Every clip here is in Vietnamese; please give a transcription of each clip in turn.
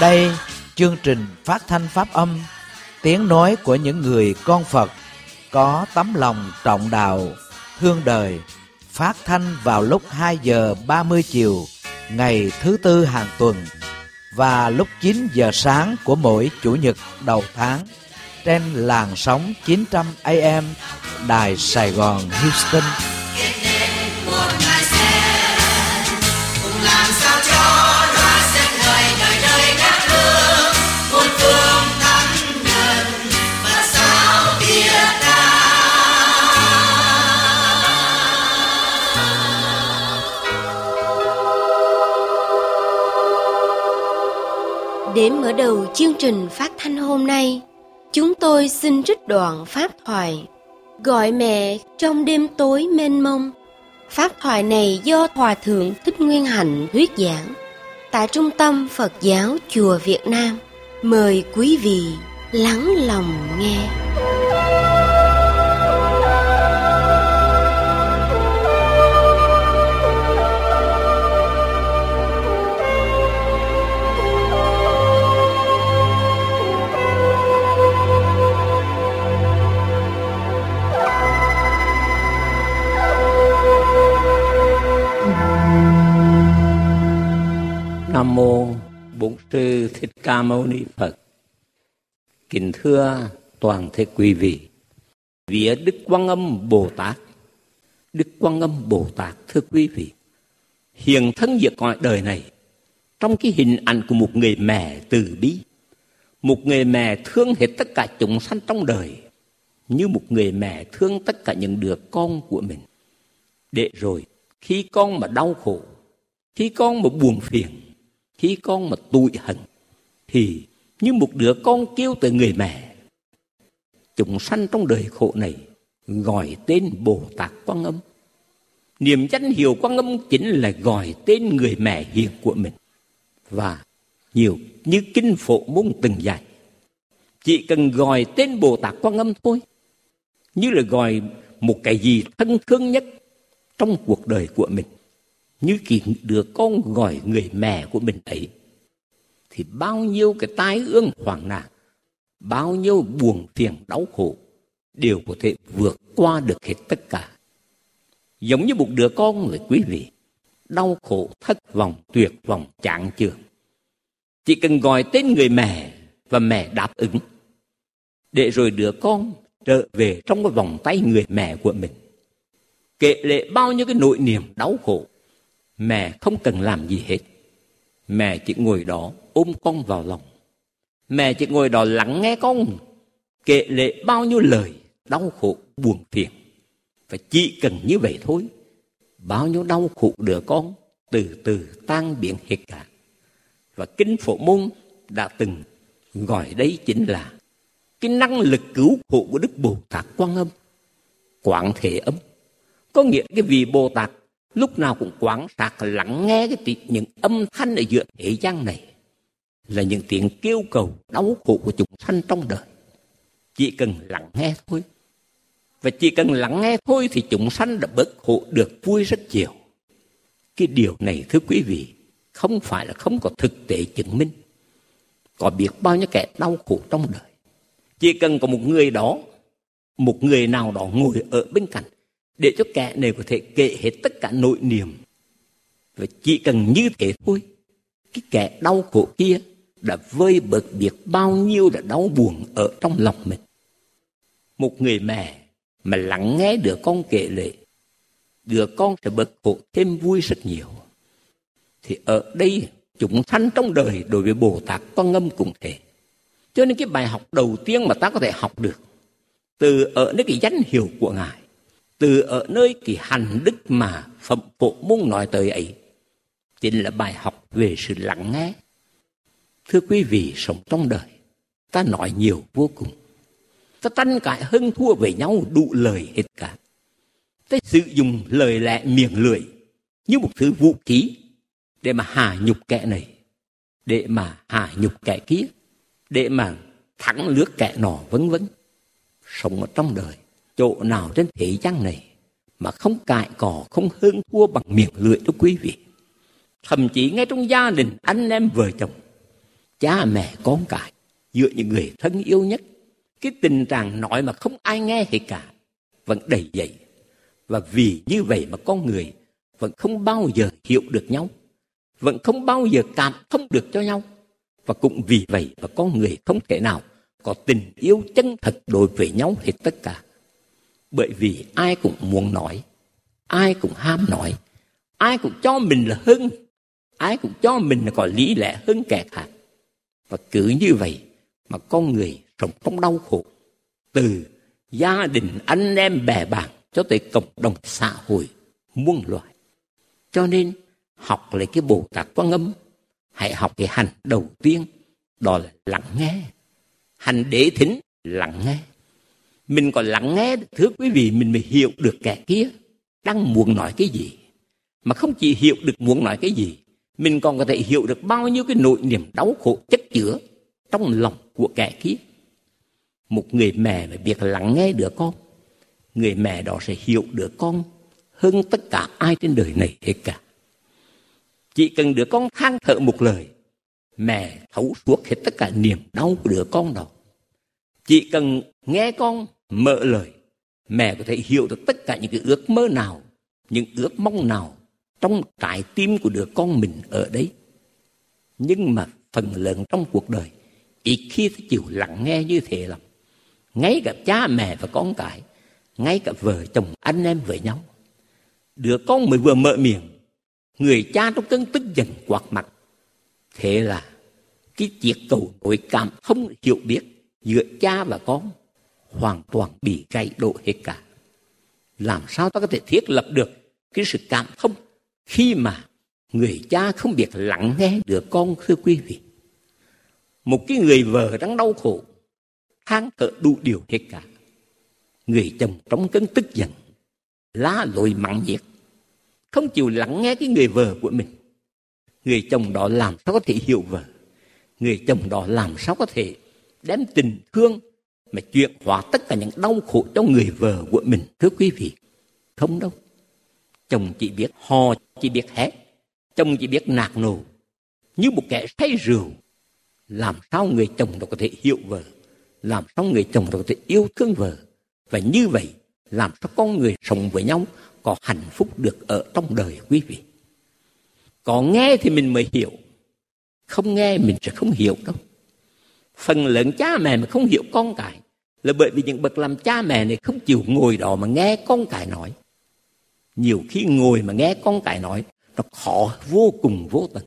Đây, chương trình phát thanh pháp âm, tiếng nói của những người con Phật có tấm lòng trọng đạo, thương đời, phát thanh vào lúc 2 giờ 30 chiều ngày thứ Tư hàng tuần và lúc 9 giờ sáng của mỗi Chủ nhật đầu tháng trên làn sóng 900 AM Đài Sài Gòn Houston. Để mở đầu chương trình phát thanh hôm nay, chúng tôi xin trích đoạn pháp thoại Gọi mẹ trong đêm tối mênh mông. Pháp thoại này do Hòa Thượng Thích Nguyên Hạnh thuyết giảng tại Trung tâm Phật giáo Chùa Việt Nam. Mời quý vị lắng lòng nghe. Nam mô Bổn Sư Thích Ca Mâu Ni Phật. Kính thưa toàn thể quý vị, vía Đức Quan Âm Bồ Tát. Đức Quan Âm Bồ Tát, thưa quý vị, hiện thân giữa cõi đời này trong cái hình ảnh của một người mẹ từ bi, một người mẹ thương hết tất cả chúng sanh trong đời, như một người mẹ thương tất cả những đứa con của mình. Để rồi khi con mà đau khổ, khi con mà buồn phiền, khi con mà tủi hận, thì như một đứa con kêu tới người mẹ. Chúng sanh trong đời khổ này gọi tên Bồ Tát Quan Âm. Niềm danh hiệu Quan Âm chính là gọi tên người mẹ hiền của mình. Và nhiều như kinh Phổ Môn từng dạy, chỉ cần gọi tên Bồ Tát Quan Âm thôi, như là gọi một cái gì thân thương nhất trong cuộc đời của mình, như khi đứa con gọi người mẹ của mình ấy, thì bao nhiêu cái tai ương hoạn nạn, bao nhiêu buồn phiền đau khổ đều có thể vượt qua được hết tất cả. Giống như một đứa con người quý vị, đau khổ, thất vọng, tuyệt vọng, chán chường, chỉ cần gọi tên người mẹ và mẹ đáp ứng, để rồi đứa con trở về trong cái vòng tay người mẹ của mình. Kể lệ bao nhiêu cái nỗi niềm đau khổ, mẹ không cần làm gì hết. Mẹ chỉ ngồi đó ôm con vào lòng. Mẹ chỉ ngồi đó lắng nghe con kể lệ bao nhiêu lời đau khổ buồn phiền. Và chỉ cần như vậy thôi, bao nhiêu đau khổ đứa con từ từ tan biến hết cả. Và kinh Phổ Môn đã từng gọi đấy chính là cái năng lực cứu khổ của Đức Bồ Tát Quan Âm, Quán Thế Âm. Có nghĩa cái vị Bồ Tát lúc nào cũng quán sát lắng nghe những âm thanh ở giữa thế gian này, là những tiếng kêu cầu đau khổ của chúng sanh trong đời. Chỉ cần lắng nghe thôi. Và chỉ cần lắng nghe thôi thì chúng sanh đã bớt khổ được vui rất nhiều. Cái điều này thưa quý vị, không phải là không có thực tế chứng minh. Có biết bao nhiêu kẻ đau khổ trong đời. Chỉ cần có một người đó, một người nào đó ngồi ở bên cạnh, để cho kẻ này có thể kể hết tất cả nỗi niềm. Và chỉ cần như thế thôi, cái kẻ đau khổ kia đã vơi bớt biết bao nhiêu là đau buồn ở trong lòng mình. Một người mẹ mà lắng nghe đứa con kể lệ, đứa con sẽ bớt khổ thêm vui rất nhiều. Thì ở đây chúng sanh trong đời đối với Bồ Tát Quan Âm cũng thế. Cho nên cái bài học đầu tiên mà ta có thể học được từ ở nơi cái danh hiệu của Ngài, từ ở nơi cái hành đức mà Phẩm Phổ Môn nói tới ấy, chính là bài học về sự lắng nghe. Thưa quý vị, sống trong đời ta nói nhiều vô cùng, ta tranh cãi hơn thua về nhau đủ lời hết cả. Ta sử dụng lời lẽ miệng lưỡi như một thứ vũ khí để mà hạ nhục kẻ này, để mà hạ nhục kẻ kia, để mà thắng lướt kẻ nọ, vân vân. Sống ở trong đời, chỗ nào trên thế gian này mà không cãi cọ, không hơn thua bằng miệng lưỡi đó quý vị. Thậm chí ngay trong gia đình anh em vợ chồng, cha mẹ con cái, giữa những người thân yêu nhất. Cái tình trạng nói mà không ai nghe hết cả vẫn đầy dậy. Và vì như vậy mà con người vẫn không bao giờ hiểu được nhau, vẫn không bao giờ cảm thông được cho nhau. Và cũng vì vậy mà con người không thể nào có tình yêu chân thật đối với nhau hết tất cả. Bởi vì ai cũng muốn nói, ai cũng ham nói, ai cũng cho mình là hơn, ai cũng cho mình là có lý lẽ hơn kẻ khác. Và cứ như vậy mà con người sống trong đau khổ, từ gia đình, anh em, bè bạn cho tới cộng đồng xã hội muôn loài. Cho nên học lấy cái Bồ Tát Quan Âm, hãy học cái hành đầu tiên, đó là lắng nghe. Hành đế thính, lắng nghe. Mình còn lắng nghe, thưa quý vị, mình mới hiểu được kẻ kia đang muốn nói cái gì. Mà không chỉ hiểu được muốn nói cái gì, mình còn có thể hiểu được bao nhiêu cái nỗi niềm đau khổ chất chứa trong lòng của kẻ kia. Một người mẹ mà biết lắng nghe đứa con, người mẹ đó sẽ hiểu đứa con hơn tất cả ai trên đời này hết cả. Chỉ cần đứa con than thở một lời, mẹ thấu suốt hết tất cả niềm đau của đứa con đó. Chỉ cần nghe con mở lời, mẹ có thể hiểu được tất cả những cái ước mơ nào, những ước mong nào trong trái tim của đứa con mình ở đấy. Nhưng mà phần lớn trong cuộc đời ít khi phải chịu lắng nghe như thế lắm. Ngay cả cha mẹ và con cái, ngay cả vợ chồng anh em với nhau, đứa con mới vừa mở miệng, người cha trong cơn tức giận quát mặt. Thế là cái chiếc cầu nối cảm thông hiểu biết giữa cha và con hoàn toàn bị gãy đổ hết cả. Làm sao ta có thể thiết lập được cái sự cảm thông khi mà người cha không biết lắng nghe đứa con, thưa quý vị? Một cái người vợ đang đau khổ, than thở đủ điều hết cả. Người chồng trong cơn tức giận, la lối mắng nhiếc, không chịu lắng nghe cái người vợ của mình. Người chồng đó làm sao có thể hiểu vợ? Người chồng đó làm sao có thể đem tình thương mà chuyển hóa tất cả những đau khổ cho người vợ của mình, thưa quý vị? Không đâu. Chồng chỉ biết hò, chỉ biết hét, chồng chỉ biết nạt nổ như một kẻ say rượu. Làm sao người chồng đó có thể hiểu vợ? Làm sao người chồng đó có thể yêu thương vợ? Và như vậy làm sao con người sống với nhau có hạnh phúc được ở trong đời, quý vị? Có nghe thì mình mới hiểu, không nghe mình sẽ không hiểu đâu. Phần lớn cha mẹ mà không hiểu con cái là bởi vì những bậc làm cha mẹ này không chịu ngồi đó mà nghe con cái nói. Nhiều khi ngồi mà nghe con cái nói nó khó vô cùng vô tận.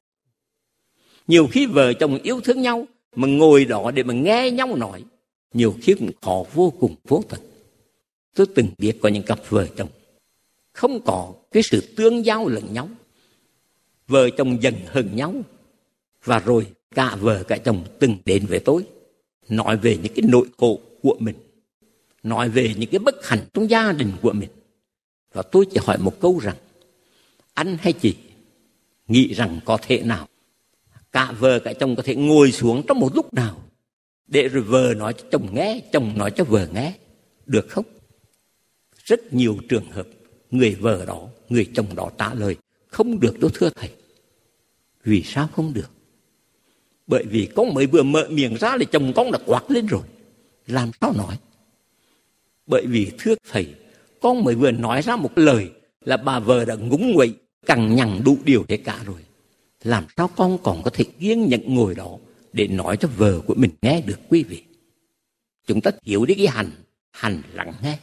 Nhiều khi vợ chồng yêu thương nhau mà ngồi đó để mà nghe nhau nói, nhiều khi cũng khó vô cùng vô tận. Tôi từng biết có những cặp vợ chồng không có cái sự tương giao lẫn nhau, vợ chồng giận hờn nhau, và rồi cả vợ cả chồng từng đến với tôi nói về những cái nỗi khổ của mình, nói về những cái bất hạnh trong gia đình của mình. Và tôi chỉ hỏi một câu rằng, anh hay chị nghĩ rằng có thể nào cả vợ cả chồng có thể ngồi xuống trong một lúc nào để rồi vợ nói cho chồng nghe, chồng nói cho vợ nghe, được không? Rất nhiều trường hợp người vợ đó, người chồng đó trả lời không được đâu thưa thầy. Vì sao không được? Bởi vì con mới vừa mở miệng ra thì chồng con đã quát lên rồi, làm sao nói? Bởi vì thưa thầy, con mới vừa nói ra một lời là bà vợ đã ngúng nguậy, cằn nhằn đủ điều hết cả rồi. Làm sao con còn có thể kiên nhẫn ngồi đó để nói cho vợ của mình nghe được, quý vị? Chúng ta thiếu đi cái hành lắng nghe.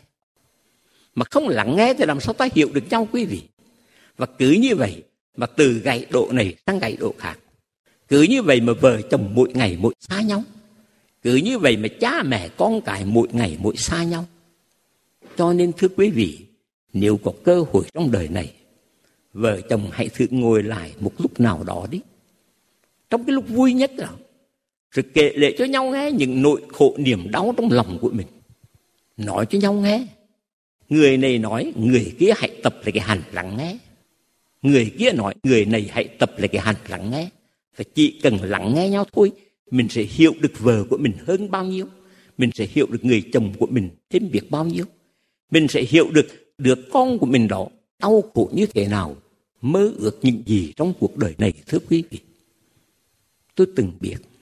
Mà không lắng nghe thì làm sao ta hiểu được nhau, quý vị? Và cứ như vậy mà từ gãy độ này sang gãy độ khác. Cứ như vậy mà vợ chồng mỗi ngày mỗi xa nhau. Cứ như vậy mà cha mẹ con cái mỗi ngày mỗi xa nhau. Cho nên thưa quý vị, nếu có cơ hội trong đời này, vợ chồng hãy thử ngồi lại một lúc nào đó đi, trong cái lúc vui nhất đó, rồi kể lể cho nhau nghe những nỗi khổ niềm đau trong lòng của mình. Nói cho nhau nghe. Người này nói, người kia hãy tập lại cái hành lắng nghe. Người kia nói, người này hãy tập lại cái hành lắng nghe. Và chỉ cần lắng nghe nhau thôi, mình sẽ hiểu được vợ của mình hơn bao nhiêu. Mình sẽ hiểu được người chồng của mình thêm biết bao nhiêu. Mình sẽ hiểu được đứa con của mình đó đau khổ như thế nào, mơ ước những gì trong cuộc đời này, thưa quý vị. Tôi từng biết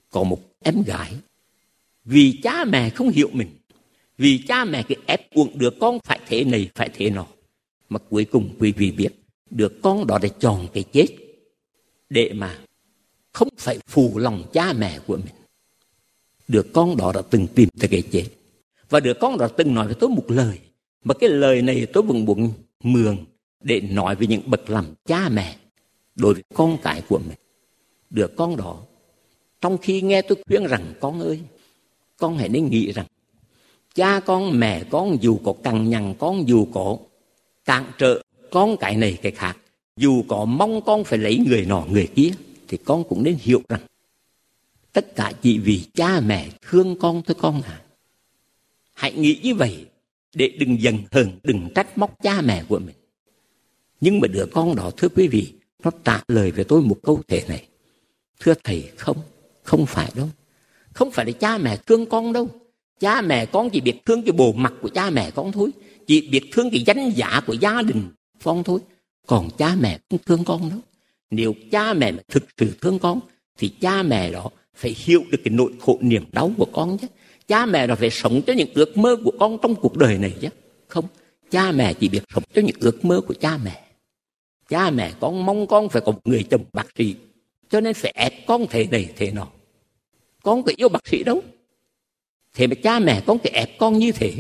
có một em gái, vì cha mẹ không hiểu mình, vì cha mẹ cứ ép buộc đứa con phải thế này phải thế nọ, mà cuối cùng quý vị biết đứa con đó để chọn cái chết để mà không phải phụ lòng cha mẹ của mình. Đứa con đó đã từng tìm tới cái chết, và đứa con đó từng nói với tôi một lời, mà cái lời này tôi vẫn muốn mượn để nói với những bậc làm cha mẹ đối với con cái của mình. Đứa con đó trong khi nghe tôi khuyên rằng con ơi, con hãy nên nghĩ rằng cha con mẹ con dù có cằn nhằn con, dù có cản trở con cái này cái khác, dù có mong con phải lấy người nọ người kia, thì con cũng nên hiểu rằng tất cả chỉ vì cha mẹ thương con thôi con à. Hãy nghĩ như vậy để đừng giận hờn, đừng trách móc cha mẹ của mình. Nhưng mà đứa con đó, thưa quý vị, nó trả lời với tôi một câu thế này: thưa thầy, không phải đâu. Không phải là cha mẹ thương con đâu. Cha mẹ con chỉ biết thương cái bộ mặt của cha mẹ con thôi, chỉ biết thương cái danh giá của gia đình con thôi. Còn cha mẹ không thương con đâu. Nếu cha mẹ mà thực sự thương con thì cha mẹ đó phải hiểu được cái nỗi khổ niềm đau của con chứ. Cha mẹ đó phải sống cho những ước mơ của con trong cuộc đời này chứ. Không, cha mẹ chỉ biết sống cho những ước mơ của cha mẹ. Cha mẹ con mong con phải có một người chồng bác sĩ, cho nên phải ép con thế này thế nọ. Con có yêu bác sĩ đâu, thế mà cha mẹ con phải ép con như thế.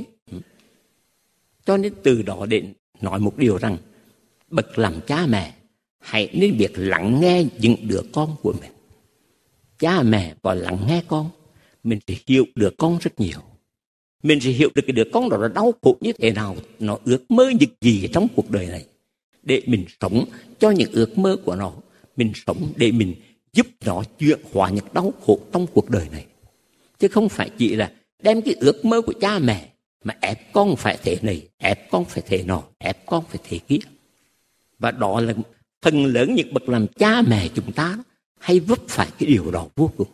Cho nên từ đó đến nói một điều rằng bậc làm cha mẹ hãy nên biết lắng nghe những đứa con của mình. Cha mẹ có lắng nghe con, mình sẽ hiểu đứa con rất nhiều. Mình sẽ hiểu được cái đứa con đó là đau khổ như thế nào, nó ước mơ những gì trong cuộc đời này, để mình sống cho những ước mơ của nó. Mình sống để mình giúp nó chuyển hóa những đau khổ trong cuộc đời này, chứ không phải chỉ là đem cái ước mơ của cha mẹ mà ép con phải thế này, ép con phải thế nọ, ép con phải thế kia. Và đó là phần lớn những bậc làm cha mẹ chúng ta hay vấp phải cái điều đó vô cùng.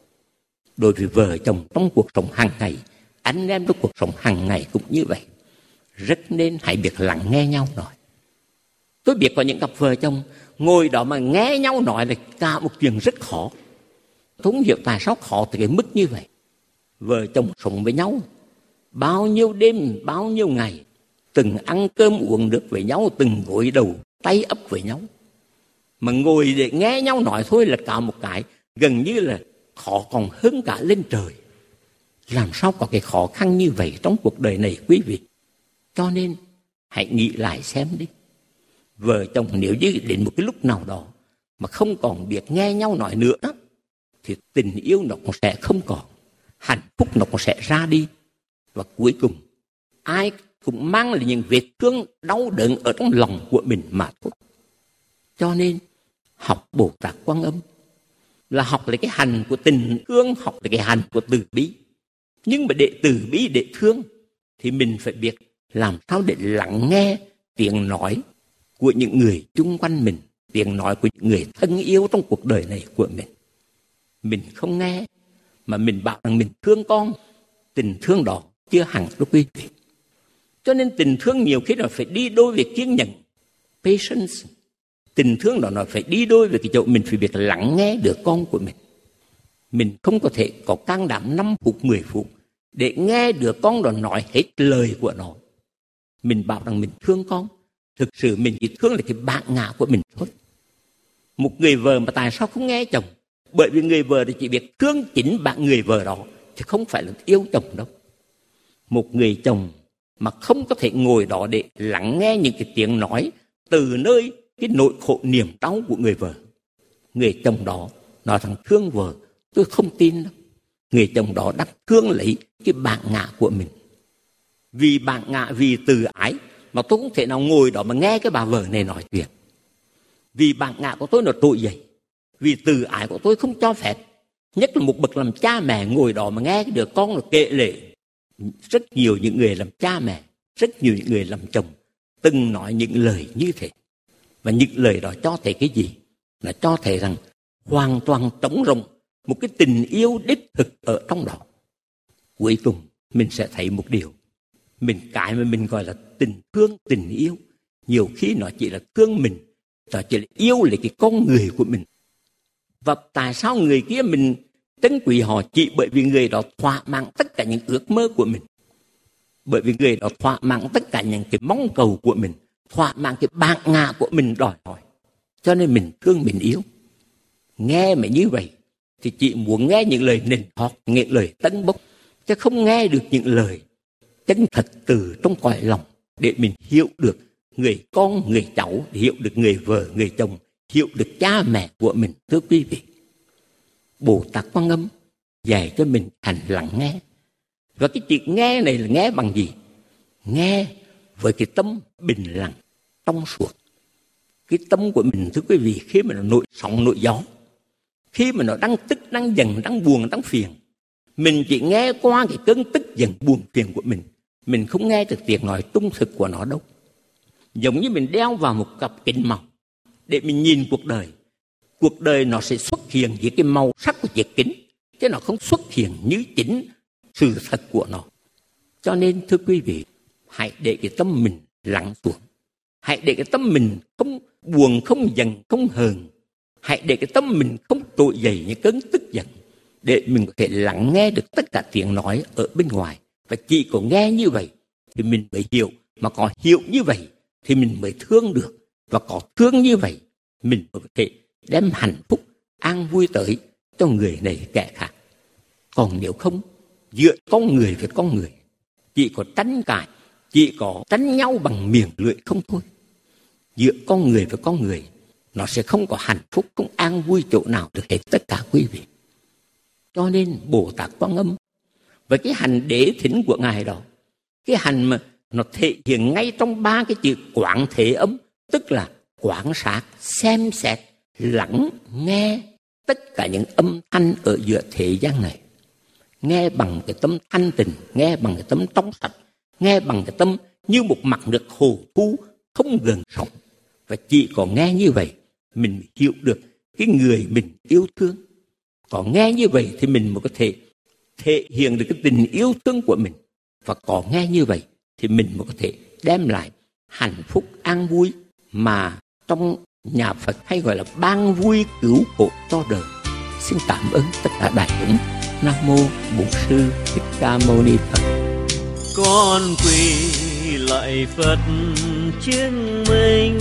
Đối với vợ chồng trong cuộc sống hàng ngày, anh em trong cuộc sống hàng ngày cũng như vậy. Rất nên hãy biết lắng nghe nhau nói. Tôi biết có những cặp vợ chồng ngồi đó mà nghe nhau nói là cả một chuyện rất khó. Tôi không hiểu tại sao khó tới cái mức như vậy. Vợ chồng sống với nhau bao nhiêu đêm, bao nhiêu ngày, từng ăn cơm uống nước với nhau, từng gối đầu tay ấp với nhau, mà ngồi để nghe nhau nói thôi là cả một cái gần như là khó còn hơn cả lên trời. Làm sao có cái khó khăn như vậy trong cuộc đời này quý vị? Cho nên hãy nghĩ lại xem đi. Vợ chồng nếu như đến một cái lúc nào đó mà không còn biết nghe nhau nói nữa đó, thì tình yêu nó cũng sẽ không còn, hạnh phúc nó cũng sẽ ra đi. Và cuối cùng ai cũng mang lại những vết thương đau đớn ở trong lòng của mình mà thôi. Cho nên học Bồ Tát Quan Âm là học là cái hành của tình thương, học là cái hành của từ bi. Nhưng mà để từ bi, để thương thì mình phải biết làm sao để lắng nghe tiếng nói của những người chung quanh mình, tiếng nói của những người thân yêu trong cuộc đời này của mình. Mình không nghe mà mình bảo rằng mình thương con, tình thương đó chưa hẳn đâu quý vị. Cho nên tình thương nhiều khi nó phải đi đôi với kiên nhẫn, patience. Tình thương đó nó phải đi đôi với cái chỗ mình phải biết lắng nghe đứa con của mình. Mình không có thể có can đảm 5 phút, 10 phút để nghe đứa con đó nói hết lời của nó. Mình bảo rằng mình thương con, thực sự mình chỉ thương là cái bản ngã của mình thôi. Một người vợ mà tại sao không nghe chồng? Bởi vì người vợ thì chỉ biết thương chính bạn người vợ đó, chứ không phải là yêu chồng đâu. Một người chồng mà không có thể ngồi đó để lắng nghe những cái tiếng nói từ nơi cái nỗi khổ niềm đau của người vợ, người chồng đó nói rằng thương vợ, tôi không tin đâu. Người chồng đó đang thương lấy cái bản ngã của mình. Vì bản ngã, vì từ ái mà tôi không thể nào ngồi đó mà nghe cái bà vợ này nói chuyện. Vì bản ngã của tôi nó trỗi dậy, vì từ ái của tôi không cho phép. Nhất là một bậc làm cha mẹ ngồi đó mà nghe cái đứa con nó kệ lệ. Rất nhiều những người làm cha mẹ, rất nhiều những người làm chồng từng nói những lời như thế. Và những lời đó cho thấy cái gì? Là cho thấy rằng hoàn toàn trống rỗng một cái tình yêu đích thực ở trong đó. Cuối cùng mình sẽ thấy một điều, cái mà mình gọi là tình thương, tình yêu, nhiều khi nó chỉ là thương mình, nó chỉ là yêu lấy cái con người của mình. Và tại sao người kia mình trân quý họ chỉ bởi vì người đó thỏa mãn tất cả những ước mơ của mình, bởi vì người đó thỏa mãn tất cả những cái mong cầu của mình, thỏa mãn cái bản ngã của mình đòi hỏi, cho nên mình thương, mình yêu. Nghe mà như vậy thì chỉ muốn nghe những lời nịnh hót, những lời tấn bốc, chứ không nghe được những lời chân thật từ trong cõi lòng, để mình hiểu được người con, người cháu, hiểu được người vợ, người chồng, hiểu được cha mẹ của mình. Thưa quý vị, Bồ Tát Quan Âm dạy cho mình hành lặng nghe. Và cái chuyện nghe này là nghe bằng gì? Nghe với cái tâm bình lặng, trong suốt. Cái tâm của mình, thưa quý vị, khi mà nó nổi sóng nổi gió, khi mà nó đang tức, đang giận, đang buồn, đang phiền, mình chỉ nghe qua cái cơn tức giận buồn phiền của mình không nghe được tiếng nói trung thực của nó đâu. Giống như mình đeo vào một cặp kính màu để mình nhìn cuộc đời. Cuộc đời nó sẽ xuất hiện với cái màu sắc của chiếc kính, chứ nó không xuất hiện như chính sự thật của nó. Cho nên thưa quý vị, hãy để cái tâm mình lắng xuống. Hãy để cái tâm mình không buồn, không giận, không hờn. Hãy để cái tâm mình không trỗi dậy những cơn tức giận, để mình có thể lắng nghe được tất cả tiếng nói ở bên ngoài. Và chỉ có nghe như vậy thì mình mới hiểu, mà có hiểu như vậy thì mình mới thương được, và có thương như vậy mình mới có thể đem hạnh phúc, an vui tới cho người này kẻ khác. Còn nếu không, giữa con người với con người chỉ có tranh cãi, chỉ có tranh nhau bằng miệng lưỡi không thôi. Giữa con người với con người nó sẽ không có hạnh phúc, không an vui chỗ nào được hết tất cả quý vị. Cho nên Bồ Tát Quan Âm với cái hành đế thính của Ngài đó, cái hành mà nó thể hiện ngay trong ba cái chữ quán thế âm, tức là quan sát, xem xét, lắng nghe tất cả những âm thanh ở giữa thế gian này. Nghe bằng cái tâm thanh tịnh, nghe bằng cái tâm trong sạch, nghe bằng cái tâm như một mặt nước hồ thu không gần sóng. Và chỉ có nghe như vậy mình hiểu được cái người mình yêu thương. Có nghe như vậy thì mình mới có thể hiện được cái tình yêu thương của mình. Và có nghe như vậy thì mình mới có thể đem lại hạnh phúc an vui mà trong nhà Phật hay gọi là ban vui cứu khổ cho đời. Xin cảm ơn tất cả đại chúng. Nam mô Bổn Sư Thích Ca Mâu Ni Phật. Con quỳ lạy Phật chứng minh,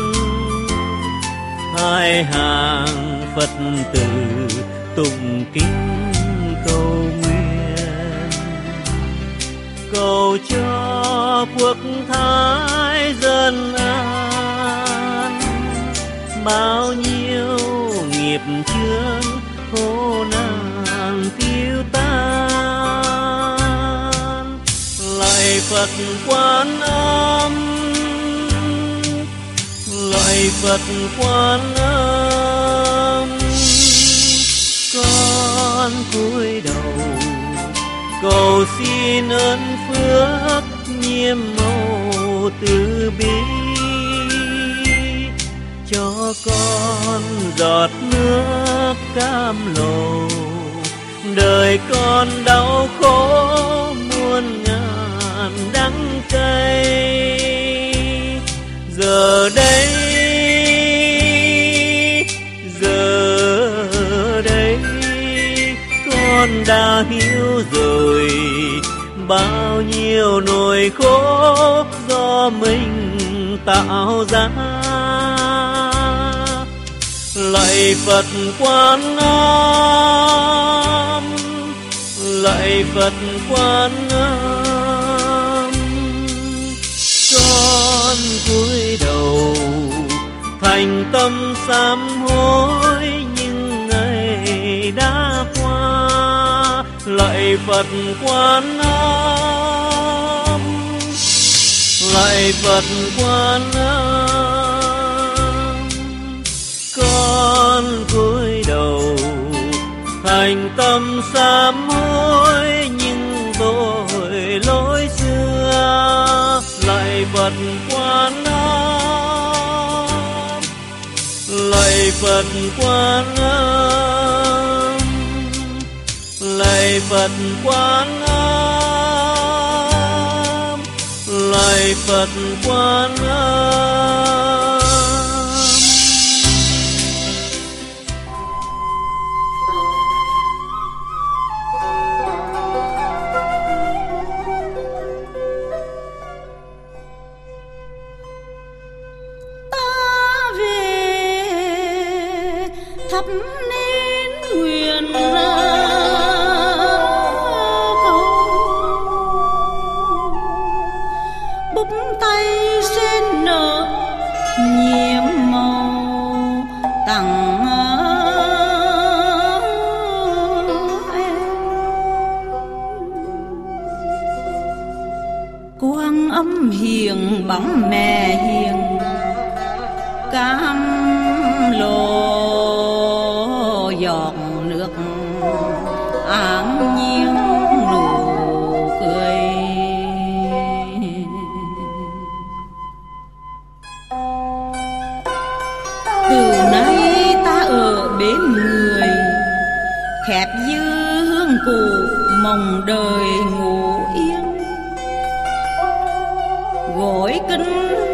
hai hàng Phật tử tụng kinh cầu nguyện, cầu cho quốc thái dân an, bao nhiêu nghiệp chướng khổ nạn tiêu tan. Lạy Phật Quan Âm, lạy Phật Quan Âm, con cúi đầu cầu xin ơn phước nhiễm màu từ bi, cho con giọt nước cam lồ, đời con đau khổ muôn ngàn đắng cay. Giờ đây con đã hiểu rồi, bao nhiêu nỗi khổ do mình tạo ra. Lạy Phật Quan Âm, lạy Phật Quan Âm, con cúi đầu thành tâm sám hối những ngày đã qua. Lạy Phật Quan Âm, lạy Phật Quan Âm, con cúi đầu thành tâm sám hối những tội lỗi xưa. Lạy Phật Quan Âm, lạy Phật Quan Âm, lạy Phật Quan Âm, lạy Phật Quan Âm. Quan Âm hiền bóng mẹ hiền, cam lồ giọt nước an nhiên nụ cười. Từ nay ta ở bên người, khép dư hương cũ mong đời ngủ yên. Gối kính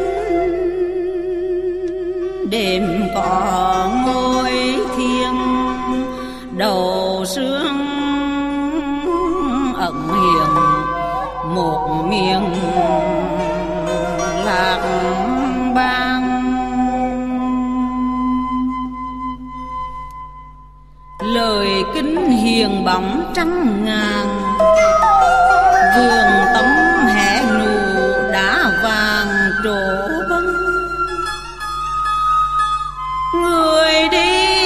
đêm có ngôi thiêng, đầu sương ẩn hiền một miền lạc bang. Lời kính hiền bóng trăng ngàn, vườn tấm hẻ nụ đá vàng trổ bông. Người đi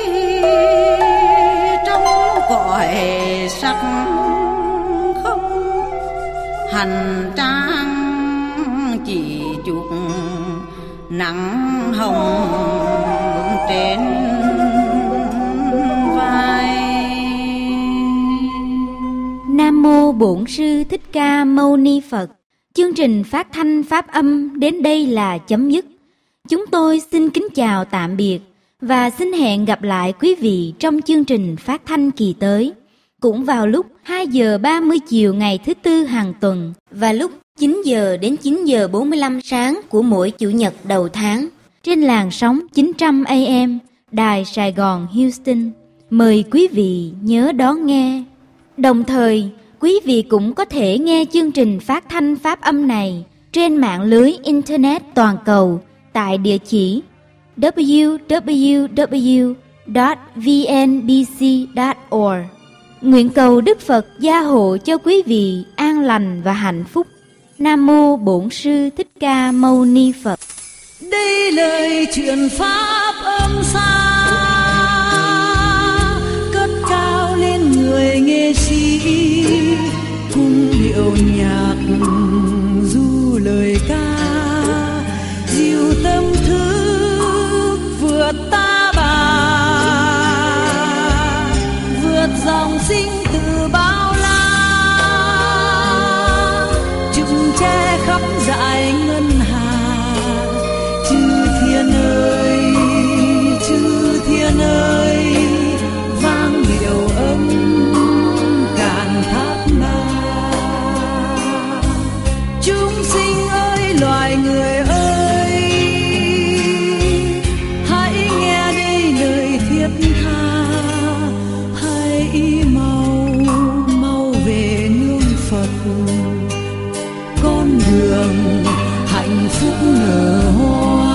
trong cõi sắc không, hành trang chỉ chút nắng hồng trên vai. Nam mô Bổn Sư Thích Ca Mâu Ni Phật. Chương trình phát thanh pháp âm đến đây là chấm dứt. Chúng tôi xin kính chào tạm biệt và xin hẹn gặp lại quý vị trong chương trình phát thanh kỳ tới, cũng vào lúc 2 giờ 30 chiều ngày thứ Tư hàng tuần và lúc 9 giờ đến 9 giờ 45 sáng của mỗi Chủ nhật đầu tháng trên làn sóng 900 AM Đài Sài Gòn Houston. Mời quý vị nhớ đón nghe. Đồng thời, quý vị cũng có thể nghe chương trình phát thanh pháp âm này trên mạng lưới Internet toàn cầu tại địa chỉ www.vnbc.org. Nguyện cầu Đức Phật gia hộ cho quý vị an lành và hạnh phúc. Nam mô Bổn Sư Thích Ca Mâu Ni Phật. Đây lời chuyện pháp âm xa, cất cao lên người nghệ sĩ, cùng điệu nhạc du lời ca, dịu tâm thức vượt ta bà, vượt dòng sinh từ bao la, chùm che khắp dải ngân hà. Chư thiên ơi, chư thiên ơi, vang điệu âm cạn thác ba. Chúng sinh ơi, loài người ơi, hãy nghe đây lời thiết tha, hãy mau mau về nương Phật, con đường hạnh phúc nở hoa.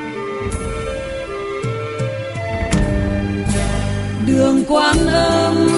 Đường Quan Âm